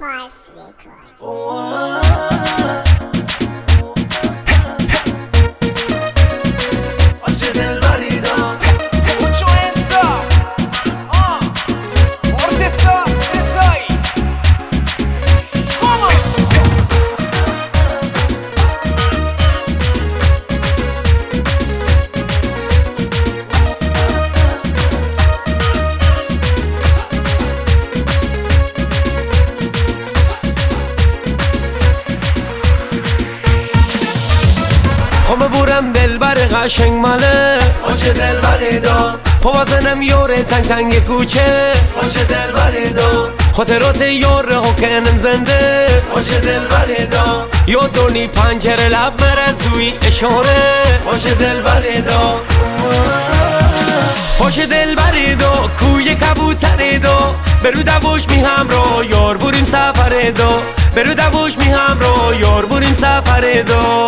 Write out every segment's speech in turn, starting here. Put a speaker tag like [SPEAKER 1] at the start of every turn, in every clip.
[SPEAKER 1] Pars Record.
[SPEAKER 2] آشه دلبری دار
[SPEAKER 3] Mucho enza Ortesa Rezai Mama
[SPEAKER 4] خب بورم دلبر قشنگ ماله
[SPEAKER 2] آشه دلبری دار
[SPEAKER 4] پوازنم یوره تنگ تنگ کوچه
[SPEAKER 2] آشه دلبری دار
[SPEAKER 4] خاطرات یوره ها کنم زنده
[SPEAKER 2] آشه دلبری دار
[SPEAKER 4] یا دونی پنجره لب مرزوی اشاره
[SPEAKER 2] آشه دلبری دار
[SPEAKER 4] خوش دلبری دو کوی کبوتری دو برو دوش می همراه یار بریم سفر دو برو دوش می همراه یار بریم سفر دو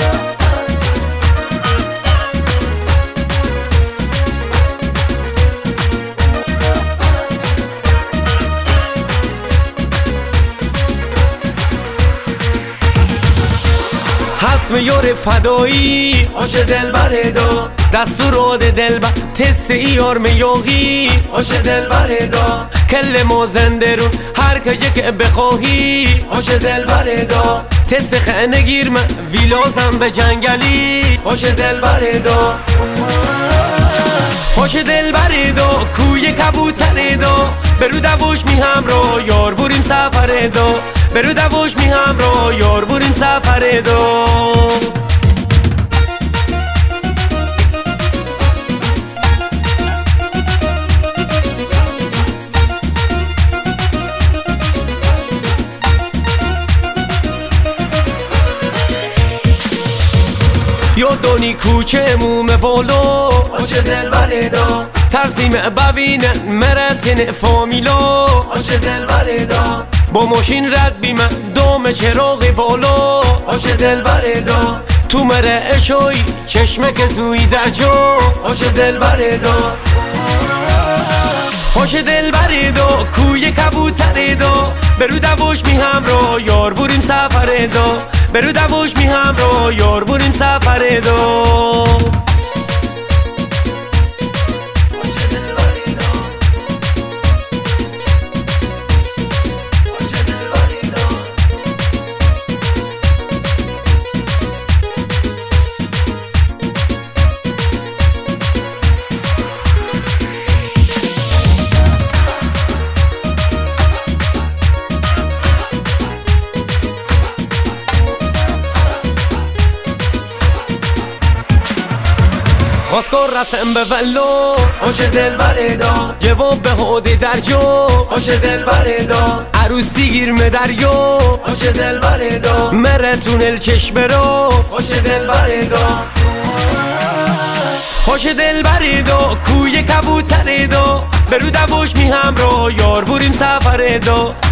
[SPEAKER 4] حسم یار فدایی
[SPEAKER 2] آشه دلبری دار
[SPEAKER 4] دستور آده دلبر تست ایار میوغی
[SPEAKER 2] آشه دلبری دار
[SPEAKER 4] کل ما زنده رو هر کجا که بخواهی
[SPEAKER 2] آشه دلبری دار
[SPEAKER 4] تست خانه گیر من ویلازم به جنگلی
[SPEAKER 2] آشه دلبری دار
[SPEAKER 4] خوش دلبری دو کوی کبوتری دو برو دوش می همراه یار بریم سفر دو برو دوش می همراه یار بریم سفر دو یا دونی کوچه موم بالو
[SPEAKER 2] آشه دلبری دار
[SPEAKER 4] ترسیم ببینن مرتین فامیلو
[SPEAKER 2] آشه دلبری دار
[SPEAKER 4] با ماشین رد بیمه دوم چراغ بالو
[SPEAKER 2] آشه دلبری دار
[SPEAKER 4] تو مره اشوی چشمه که زوی در جو
[SPEAKER 2] آشه دلبری دار
[SPEAKER 4] خوش دلبری دو کوی کبوتری دو برو دوش می همراه یار بریم سفر دو برو دوش می همراه یار بریم سفر دو
[SPEAKER 2] آشه دلبری دار آشه دلبری دار
[SPEAKER 4] خواستگار رسم به ولو
[SPEAKER 2] آشه دلبری دار
[SPEAKER 4] جواب به هودی در جو
[SPEAKER 2] آشه دلبری دار
[SPEAKER 4] عروسی گیر me دریا
[SPEAKER 2] آشه دلبری دار
[SPEAKER 4] مره تونل چشم رو
[SPEAKER 2] آشه دلبری دار
[SPEAKER 4] خوش دلبری دو کوی کبوتری دو برو دوش می همراه یار بریم سفر دو